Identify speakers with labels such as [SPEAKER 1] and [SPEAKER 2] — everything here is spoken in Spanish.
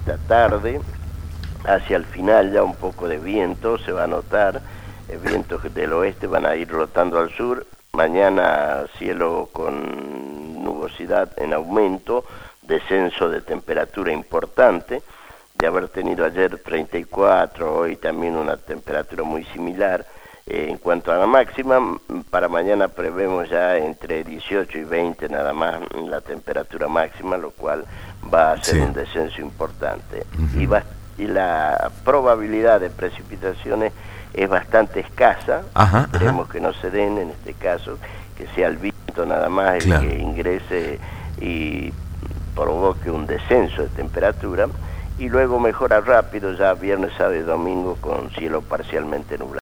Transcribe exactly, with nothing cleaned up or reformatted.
[SPEAKER 1] esta tarde, hacia el final ya un poco de viento se va a notar, el viento del oeste van a ir rotando al sur, mañana cielo con nubosidad en aumento, descenso de temperatura importante, de haber tenido ayer treinta y cuatro, hoy también una temperatura muy similar. Eh, en cuanto a la máxima, para mañana prevemos ya entre dieciocho y veinte nada más la temperatura máxima, lo cual va a ser sí. un descenso importante. Uh-huh. y, va, y la probabilidad de precipitaciones es bastante escasa, ajá, esperemos ajá. que no se den en este caso, que sea el viento nada más el claro. que ingrese y provoque un descenso de temperatura, y luego mejora rápido ya viernes, sábado y domingo con cielo parcialmente nublado.